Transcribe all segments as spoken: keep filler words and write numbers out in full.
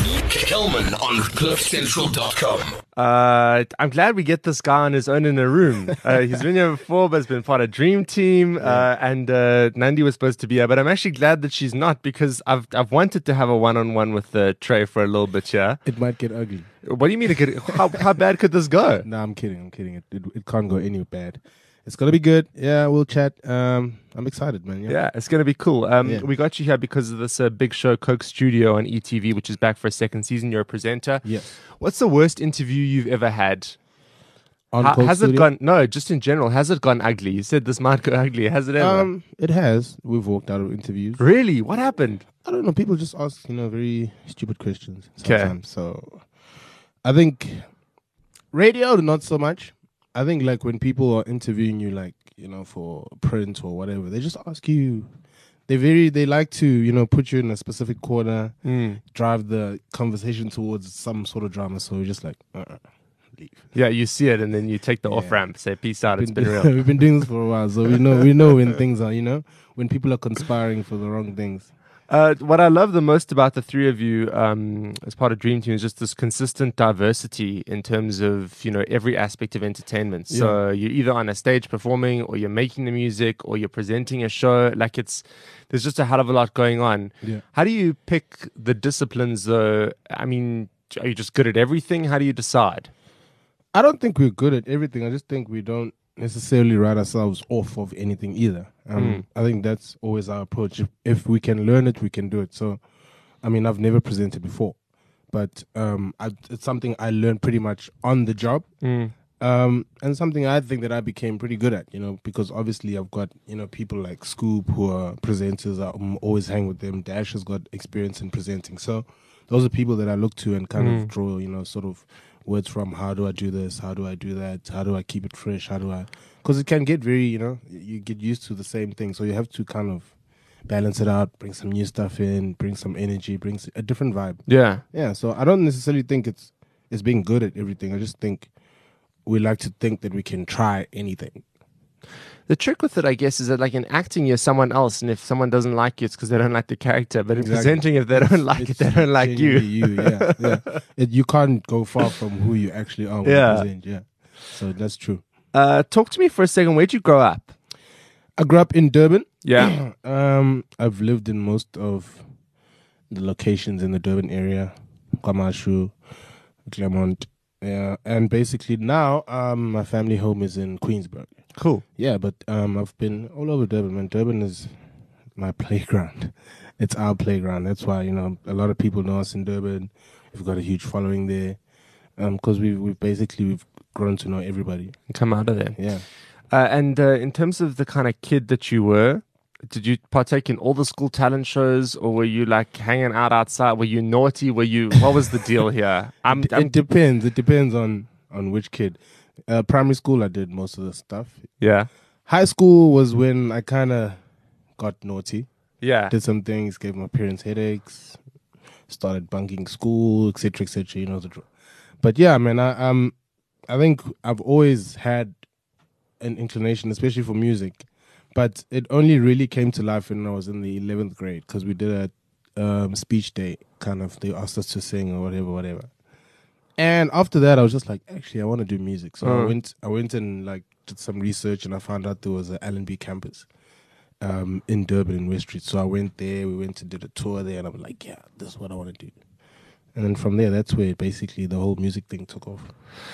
Kelman on cliff central dot com. Uh, I'm glad we get this guy on his own in a room. Uh, he's been here before, but has been part of Dream Team. Uh, and uh, Nandi was supposed to be here, but I'm actually glad that she's not because I've I've wanted to have a one-on-one with uh, Trey for a little bit here. It might get ugly. What do you mean? It could, how how bad could this go? No, I'm kidding. I'm kidding. It, it it can't go any bad. It's gonna be good. Yeah, we'll chat. Um, I'm excited, man. Yeah, Yeah, it's going to be cool. Um, Yeah. We got you here because of this uh, big show, Coke Studio on E T V, which is back for a second season. You're a presenter. Yes. What's the worst interview you've ever had? On How, Coke has Studio? it gone? No, just in general. Has it gone ugly? You said this might go ugly. Has it ever? Um, it has. We've walked out of interviews. Really? What happened? I don't know. People just ask, you know, very stupid questions 'Kay. sometimes. So, I think radio, not so much. I think like when people are interviewing you, like you know, for print or whatever, they just ask you. They very they like to you know put you in a specific corner, Mm. drive the conversation towards some sort of drama. So we're just like, uh-uh, leave. Yeah, you see it and then you take the Yeah. off ramp, say peace out, it's Been- been real. We've been doing this for a while, so we know we know when things are you know when people are conspiring for the wrong things. Uh, what I love the most about the three of you um, as part of Dream Team is just this consistent diversity in terms of, you know, every aspect of entertainment. So you're either on a stage performing or you're making the music or you're presenting a show. Like it's, there's just a hell of a lot going on. Yeah. How do you pick the disciplines though? I mean, are you just good at everything? How do you decide? I don't think we're good at everything. I just think we don't necessarily write ourselves off of anything either. Um, Mm. I think that's always our approach. If, if we can learn it, we can do it. So, I mean, I've never presented before, but um, I, it's something I learned pretty much on the job. Mm. Um, and something I think that I became pretty good at, you know, because obviously I've got, you know, people like Scoop who are presenters. I'm always hang with them. Dash has got experience in presenting. So those are people that I look to and kind Mm. of draw, you know, sort of words from. How do I do this? How do I do that? How do I keep it fresh? How do I... Because it can get very, you know, you get used to the same thing. So you have to kind of balance it out, bring some new stuff in, bring some energy, bring s- a different vibe. Yeah. Yeah, so I don't necessarily think it's it's being good at everything. I just think we like to think that we can try anything. The trick with it, I guess, is that like in acting, you're someone else, and if someone doesn't like you, it's because they don't like the character. But in Exactly. presenting, if they don't like it, It's they don't like you. genuinely you. Yeah, yeah. It, you can't go far from who you actually are when Yeah. you present. Yeah, so that's true. Uh, talk to me for a second. Where'd you grow up? I grew up in Durban. Yeah. um, I've lived in most of the locations in the Durban area, Kwamashu, Claremont. Yeah, and basically now um, my family home is in Queensburg. Cool. Yeah, but um, I've been all over Durban, man. Durban is my playground. It's our playground. That's why, you know, a lot of people know us in Durban. We've got a huge following there because we've, we've basically we've grown to know everybody. Come out of there. Yeah. Uh, and uh, in terms of the kind of kid that you were, did you partake in all the school talent shows, or were you like hanging out outside? Were you naughty? Were you? What was the deal here? I'm, it, I'm it depends. It depends on, on which kid. Uh, primary school, I did most of the stuff. yeah, High school was when I kind of got naughty. yeah. Did some things, gave my parents headaches, started bunking school, et cetera, et cetera. You know the drill. But yeah, man, I um, I think I've always had an inclination, especially for music. But it only really came to life when I was in the eleventh grade because we did a um, speech day, kind of. They asked us to sing or whatever, whatever. And after that, I was just like, actually, I want to do music. So I Uh. went, I went and like did some research, and I found out there was an Allenby campus um, in Durban in West Street. So I went there. We went and did a tour there, and I'm like, yeah, this is what I want to do. And then from there, that's where basically the whole music thing took off.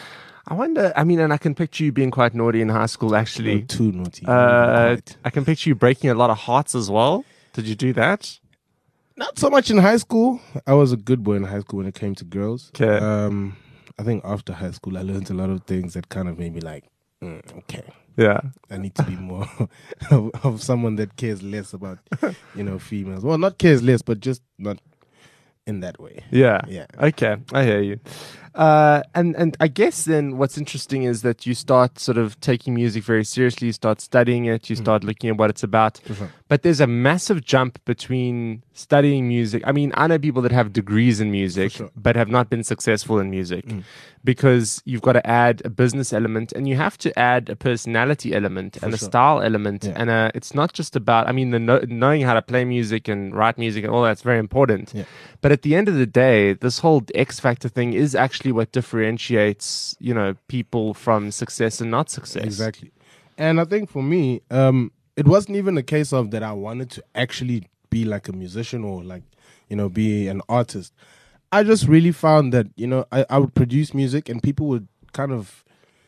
I wonder. I mean, and I can picture you being quite naughty in high school. Actually, Not too naughty. uh, Quite. I can picture you breaking a lot of hearts as well. Did you do that? Not so much in high school. I was a good boy in high school when it came to girls. 'Kay. Um, I think after high school, I learned a lot of things that kind of made me like, mm, okay, Yeah. I need to be more of, of someone that cares less about, you know, females. Well, not cares less, but just not in that way. Yeah. Yeah. Okay, I hear you. Uh, and and I guess then what's interesting is that you start sort of taking music very seriously. You start studying it. You start looking at what it's about. Sure. But there's a massive jump between studying music. I mean, I know people that have degrees in music sure. but have not been successful in music because you've got to add a business element and you have to add a personality element and a sure. style element. Yeah. And uh, it's not just about. I mean, the know, knowing how to play music and write music and all that's very important. Yeah. But at the end of the day, this whole X factor thing is actually what differentiates, you know, people from success and not success. Exactly. And I think for me, um, it wasn't even a case of that I wanted to actually be like a musician or like, you know, be an artist. I just really found that, you know, I, I would produce music and people would kind of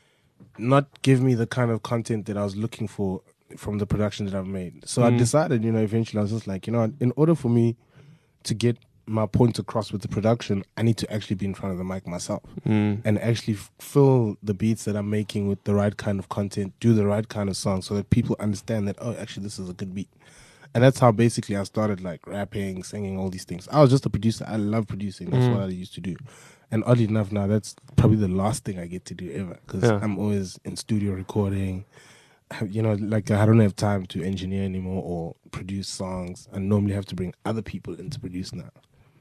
not give me the kind of content that I was looking for from the production that I've made. So I decided, you know, eventually I was just like, you know, in order for me to get my point across with the production, I need to actually be in front of the mic myself Mm. and actually f- fill the beats that I'm making with the right kind of content, do the right kind of song so that people understand that, oh, actually this is a good beat. And that's how basically I started like rapping, singing, all these things. I was just a producer. I love producing. That's Mm. what I used to do. And oddly enough now, that's probably the last thing I get to do ever because Yeah. I'm always in studio recording. You know, like I don't have time to engineer anymore or produce songs. I normally have to bring other people in to produce now.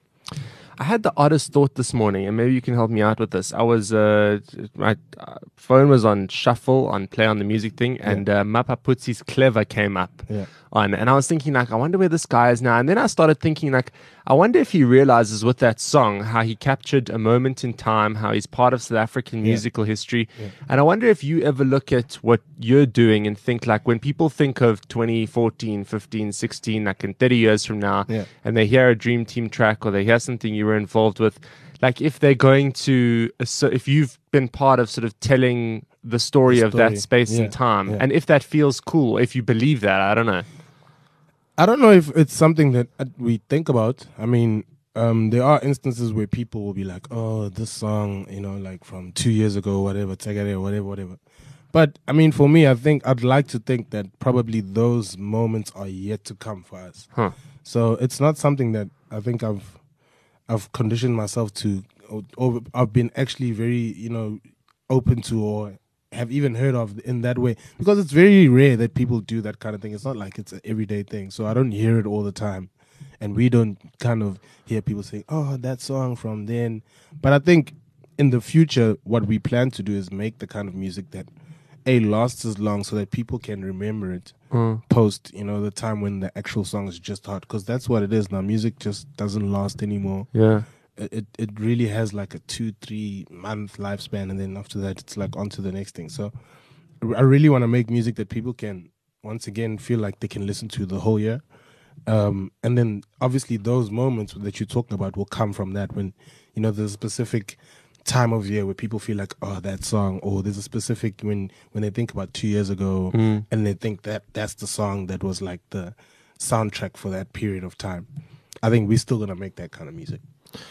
I had the oddest thought this morning, and maybe you can help me out with this. I was, uh, my uh, phone was on shuffle, on play on the music thing, and uh, Mapa Putsi's Clever came up Yeah. on. And I was thinking, like, I wonder where this guy is now. And then I started thinking, like, I wonder if he realizes with that song how he captured a moment in time, how he's part of South African musical history. Yeah. And I wonder if you ever look at what you're doing and think, like, when people think of twenty fourteen, fifteen, sixteen, like in thirty years from now, Yeah. and they hear a Dream Team track or they hear something you were involved with, like if they're going to, so if you've been part of sort of telling the story, The of that story. space Yeah. and time, Yeah. and if that feels cool, if you believe that, I don't know. I don't know if it's something that uh, we think about. I mean, um, there are instances where people will be like, oh, this song, you know, like from two years ago, whatever, Tegare, whatever, whatever. But, I mean, for me, I think I'd like to think that probably those moments are yet to come for us. Huh. So it's not something that I think I've I've conditioned myself to, or, or I've been actually very, you know, open to or have even heard of in that way, because it's very rare that people do that kind of thing. It's not like it's an everyday thing, so I don't hear it all the time, and we don't kind of hear people saying, oh, that song from then. But I think in the future what we plan to do is make the kind of music that a lasts as long so that people can remember it Mm. post, you know, the time when the actual song is just hot, because that's what it is now. Music just doesn't last anymore. Yeah. It it really has like a two three month lifespan, and then after that it's like on to the next thing. So I really want to make music that people can once again feel like they can listen to the whole year, um, and then obviously those moments that you're talking about will come from that, when you know there's a specific time of year where people feel like, oh, that song, or there's a specific when when they think about two years ago Mm. and they think that that's the song that was like the soundtrack for that period of time. I think we're still gonna make that kind of music.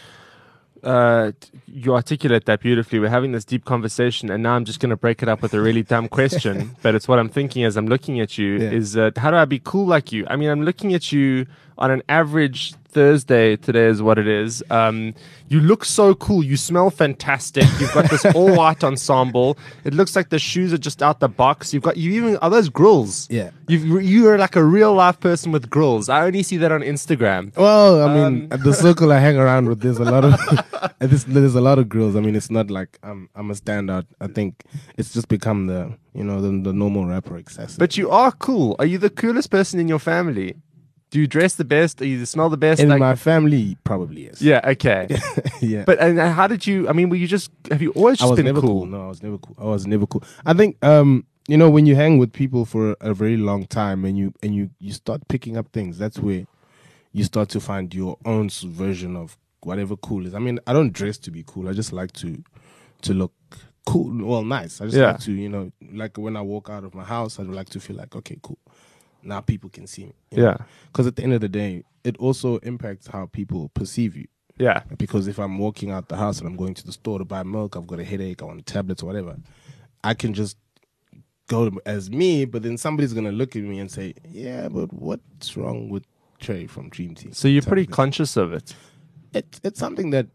Uh, t- you articulate that beautifully. We're having this deep conversation, and now I'm just going to break it up with a really dumb question. But it's what I'm thinking as I'm looking at you: Yeah. is uh, how do I be cool like you? I mean, I'm looking at you on an average Thursday. Today is what it is. Um, you look so cool. You smell fantastic. You've got this all white ensemble. It looks like the shoes are just out the box. You've got you even are those grills? Yeah. You've, you are like a real life person with grills. I only see that on Instagram. Well, I mean, Um, at the circle I hang around with, there's a lot of there's, there's a lot of girls. I mean, it's not like I'm I'm a standout. I think it's just become the you know the, the normal rapper access. But you are cool. Are you the coolest person in your family? Do you dress the best? Do you smell the best? in Like- my family, probably yes. yeah, okay. yeah. But and how did you? I mean, were you just? Have you always I just was been never cool? cool. No, I was never cool. I was never cool. I think um you know when you hang with people for a very long time and you and you you start picking up things, that's where you start to find your own s- version of whatever cool is. I mean, I don't dress to be cool. I just like to to look cool, well, nice. I just Yeah. like to, you know, like when I walk out of my house, I would like to feel like, okay, cool. Now people can see me. Yeah, Because at the end of the day, it also impacts how people perceive you. yeah, Because if I'm walking out the house and I'm going to the store to buy milk, I've got a headache, I want tablets or whatever, I can just go as me, but then somebody's going to look at me and say, yeah, but what's wrong with Trey from Dream Team? So you're Type pretty of thing. conscious of it. It, it's something that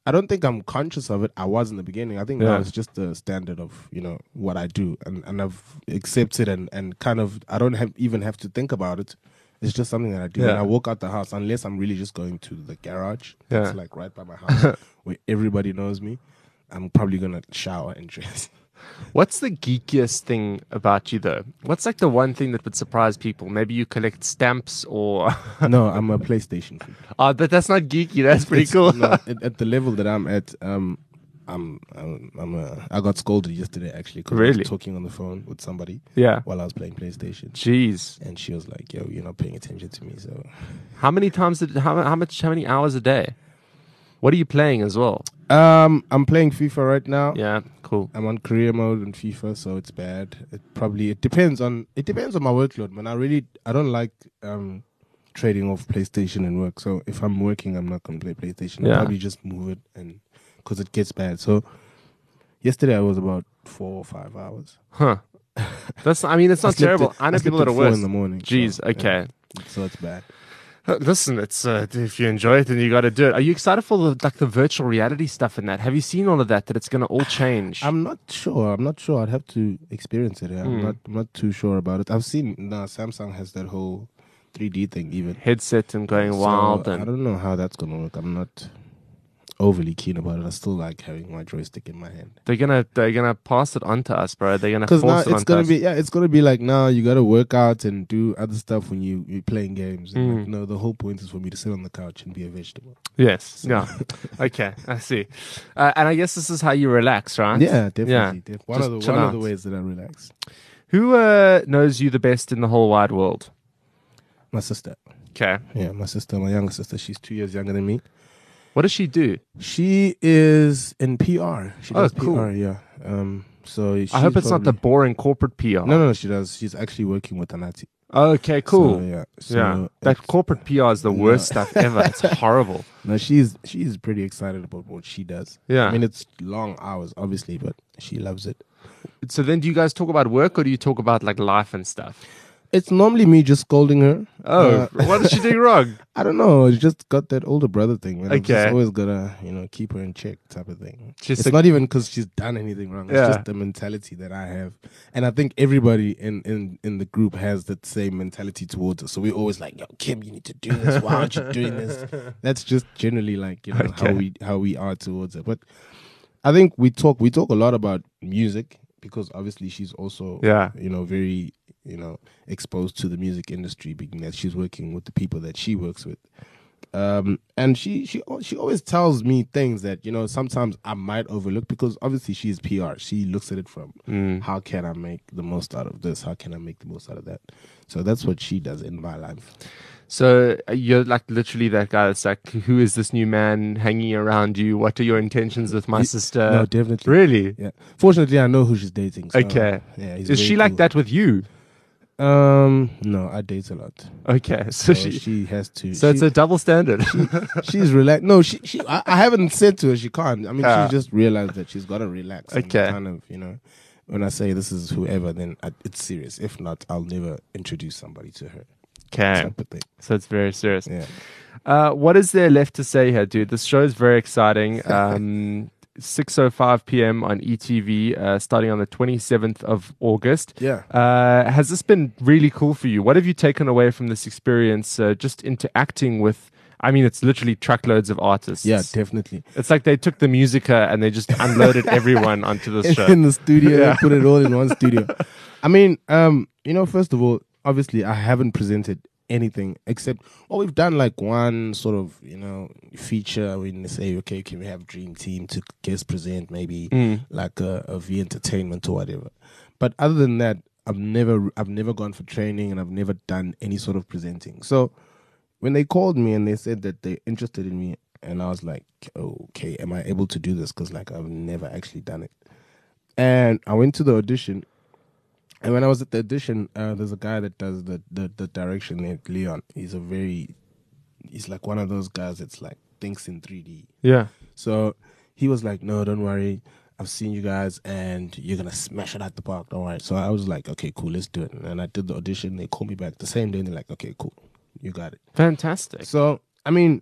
I don't think I'm conscious of it. I was in the beginning. I think Yeah. now it's just the standard of, you know, what I do, and, and I've accepted and, and kind of I don't have even have to think about it. It's just something that I do. When Yeah. I walk out the house, unless I'm really just going to the garage, Yeah. that's like right by my house, where everybody knows me, I'm probably gonna shower and dress. What's the geekiest thing about you, though? What's like the one thing that would surprise people? Maybe you collect stamps or. No, I'm a PlayStation freak. Oh, but that's not geeky. That's pretty It's- cool. no, at, at the level that I'm at, um, I'm, I'm, I'm a, I got scolded yesterday actually because I Really? was talking on the phone with somebody Yeah. while I was playing PlayStation, Jeez. and she was like, "Yo, you're not paying attention to me." So, How many times did how how much how many hours a day? What are you playing as well? um, I'm playing FIFA right now. Yeah, cool. I'm on career mode in FIFA, so it's bad. It probably it depends on it depends on my workload, man. I really I don't like um trading off PlayStation and work. So if I'm working, I'm not gonna play PlayStation. Yeah. I'll probably just move it, and because it gets bad. So yesterday I was about four or five hours. Huh. That's I mean it's I not slept terrible. at- I know slept people that at are four worse. in the morning. Jeez, so, okay. yeah, so it's bad. Uh, Listen, it's uh, if you enjoy it, then you got to do it. Are you excited for the like the virtual reality stuff in that? Have you seen all of that? That it's going to all change. I'm not sure. I'm not sure. I'd have to experience it. Yeah. I'm Hmm. not. I'm not too sure about it. I've seen. No, Samsung has that whole three D thing even. Headset and going So, wild I and don't know how that's gonna work. I'm not overly keen about it. I still like having my joystick in my hand. they're gonna they're gonna pass it on to us, bro. They're gonna Because now force it it's onto gonna us. be yeah, it's gonna be like now you gotta work out and do other stuff when you you're playing games. And Mm. like, no, the whole point is for me to sit on the couch and be a vegetable. Yes. Yeah. Okay. I see. Uh, and I guess this is how you relax, right? Yeah, definitely. def- one Just of the chill one of the out. ways that I relax. Who uh, knows you the best in the whole wide world? My sister. Okay. Yeah, my sister, my younger sister. She's two years younger than me. What does she do? She is in P R. She Oh, does cool. P R. Yeah. Um. So I hope it's not the probably- boring corporate P R. No, no, no. She does. She's actually working with Anati. Okay. Cool. So, yeah. So yeah. That it's- corporate P R is the No. worst stuff ever. It's horrible. No, she's she's pretty excited about what she does. Yeah. I mean, it's long hours, obviously, but she loves it. So then, do you guys talk about work or do you talk about like life and stuff? It's normally me just scolding her. Oh, Uh, what is she doing wrong? I don't know. It's just got that older brother thing, man. I've just Okay. always gotta, you know, keep her in check, type of thing. She's it's a- not even because she's done anything wrong. It's Yeah. just the mentality that I have, and I think everybody in in in the group has that same mentality towards us. So we're always like, "Yo, Kim, you need to do this. Why aren't you doing this?" That's just generally like you know Okay. how we how we are towards it. But I think we talk we talk a lot about music because obviously she's also Yeah. you know very you know exposed to the music industry, being that she's working with the people that she works with. Um, and she she al- she always tells me things that you know sometimes I might overlook because obviously she's P R. She looks at it from Mm. how can I make the most out of this? How can I make the most out of that? So that's what she does in my life. So uh, you're like literally that guy that's like, who is this new man hanging around you? What are your intentions with my Ye- sister? no, definitely. Really? Yeah. Fortunately, I know who she's dating. So, Okay. Yeah. he's Is very she like cool. that with you? Um. No, I date a lot. Okay. So, So she, she has to. so she, it's a double standard. she's relaxed. No, she. she I, I haven't said to her she can't. I mean, Ah. she just realized that she's got to relax. and Okay. Kind of, you know, when I say this is whoever, then I, it's serious. If not, I'll never introduce somebody to her. Okay. Type of thing. So it's very serious. Yeah. Uh, what is there left to say here, dude? This show is very exciting. Um, six oh five p.m. on E T V, uh, starting on the twenty-seventh of August. Yeah. Uh, has this been really cool for you? What have you taken away from this experience, uh, just interacting with, I mean, it's literally truckloads of artists. Yeah. Definitely. It's like they took the musica and they just unloaded everyone onto this show. In the studio, Yeah. they put it all in one studio. I mean, um, you know, first of all, obviously, I haven't presented anything except well we've done like one sort of you know feature when they say okay can we have Dream Team to guest present maybe Mm. like a, a V Entertainment or whatever, but other than that I've never I've never gone for training and I've never done any sort of presenting. So when they called me and they said that they're interested in me and I was like okay am I able to do this because like I've never actually done it, and I went to the audition. And when I was at the audition, uh, there's a guy that does the, the, the direction named Leon. He's a very, he's like one of those guys that's like thinks in three D. Yeah. So he was like, no, don't worry. I've seen you guys and you're going to smash it at the park. Don't worry. So I was like, okay, cool, let's do it. And I did the audition. They called me back the same day and they're like, okay, cool, you got it. Fantastic. So, I mean,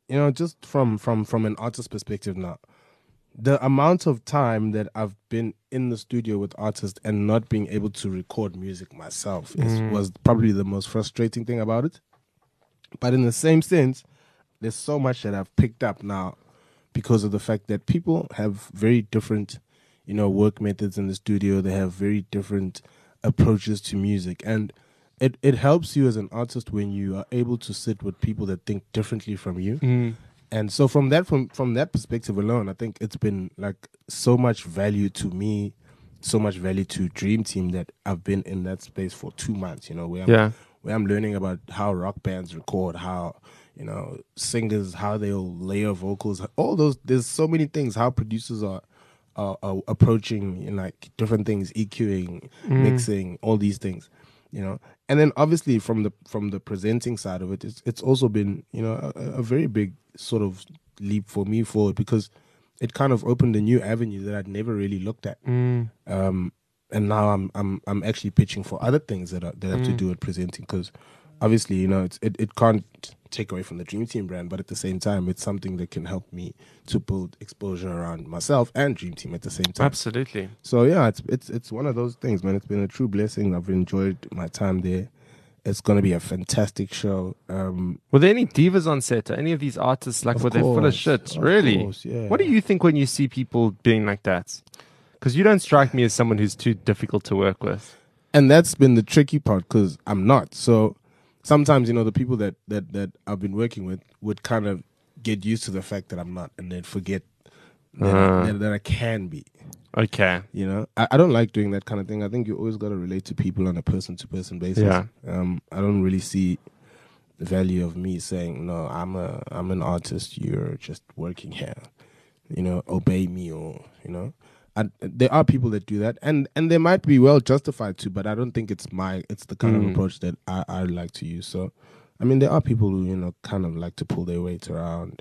you know, just from from from an artist perspective now, the amount of time that I've been in the studio with artists and not being able to record music myself is, Mm. was probably the most frustrating thing about it. But in the same sense, there's so much that I've picked up now because of the fact that people have very different, you know, work methods in the studio. They have very different approaches to music. And it, it helps you as an artist when you are able to sit with people that think differently from you. Mm. And so from that from from that perspective alone, I think it's been like so much value to me, so much value to Dream Team that I've been in that space for two months, you know, where I'm, Yeah. where I'm learning about how rock bands record, how, you know, singers, how they'll layer vocals, all those, there's so many things, how producers are are, are approaching, you know, like different things, EQing, Mm. mixing, all these things. You know, and then obviously from the from the presenting side of it, it's it's also been, you know, a, a very big sort of leap for me forward because it kind of opened a new avenue that I'd never really looked at. Mm. Um, and now I'm I'm I'm actually pitching for other things that are, that have to Mm. do with presenting because obviously, you know, it's, it it can't take away from the Dream Team brand, but at the same time, it's something that can help me to build exposure around myself and Dream Team at the same time. Absolutely. So yeah, it's it's it's one of those things, man. It's been a true blessing. I've enjoyed my time there. It's gonna be a fantastic show. Um, Were there any divas on set? Or any of these artists like Of were they full of course, shit? of Really? course, yeah. What do you think when you see people being like that? Because you don't strike me as someone who's too difficult to work with. and that's been the tricky part because I'm not. So sometimes, you know, the people that that that I've been working with would kind of get used to the fact that I'm not, and then forget that, Ah. I, that, that I can be. Okay. You know, I, I don't like doing that kind of thing. I think you always got to relate to people on a person to person basis. Yeah. Um, I don't really see the value of me saying, no, I'm a I'm an artist. You're just working here. You know, obey me, or you know, I, there are people that do that, and and they might be well justified to, but I don't think it's my it's the kind Mm. of approach that I I like to use. So, I mean, there are people who, you know, kind of like to pull their weight around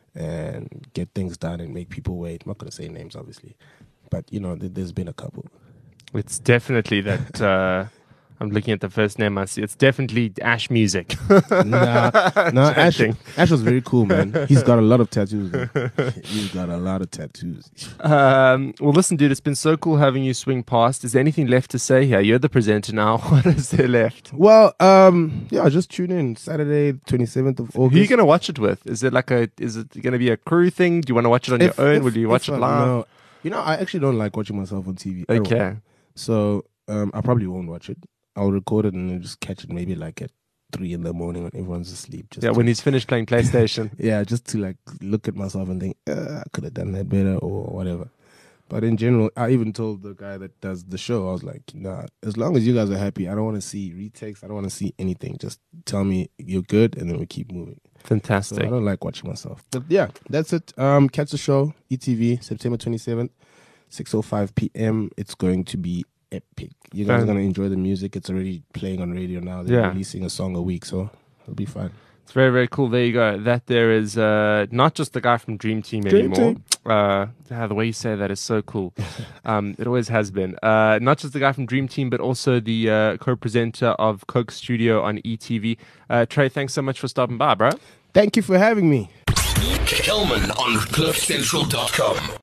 and get things done and make people wait. I'm not gonna say names, obviously. But, you know, th- there's been a couple. It's definitely that. Uh, I'm looking at the first name I see. It's definitely Ash Music. Nah, nah Ash, Joking. Ash was very cool, man. He's got a lot of tattoos. Man. He's got a lot of tattoos. Um, well, listen, dude, it's been so cool having you swing past. Is there anything left to say here? You're the presenter now. What is there left? Well, um, yeah, just tune in Saturday, twenty-seventh of August. Who are you going to watch it with? Is it like a? Is it going to be a crew thing? Do you want to watch it on If- your own? if- Will you watch if it I- live? No. You know, I actually don't like watching myself on T V. at all. Okay. So um, I probably won't watch it. I'll record it and then just catch it maybe like at three in the morning when everyone's asleep. Just Yeah, to- when he's finished playing PlayStation. yeah, just to like look at myself and think, uh, I could have done that better or whatever. But in general, I even told the guy that does the show, I was like, nah, as long as you guys are happy, I don't want to see retakes. I don't want to see anything. Just tell me you're good and then we keep moving. So Fantastic. I don't like watching myself. But yeah, that's it. Um, Catch the Show, E T V, September twenty-seventh, six oh five p.m. It's going to be epic. You guys Fan- are going to enjoy the music. It's already playing on radio now. They're Yeah. releasing a song a week, so it'll be fun. It's very, very cool. There you go. That there is uh, not just the guy from Dream Team Dream anymore. Team. Uh, ah, the way you say that is so cool. um, it always has been. Uh, not just the guy from Dream Team, but also the uh, co-presenter of Coke Studio on E T V. Uh, Trey, thanks so much for stopping by, bro. Thank you for having me. Kelman on cliff central dot com.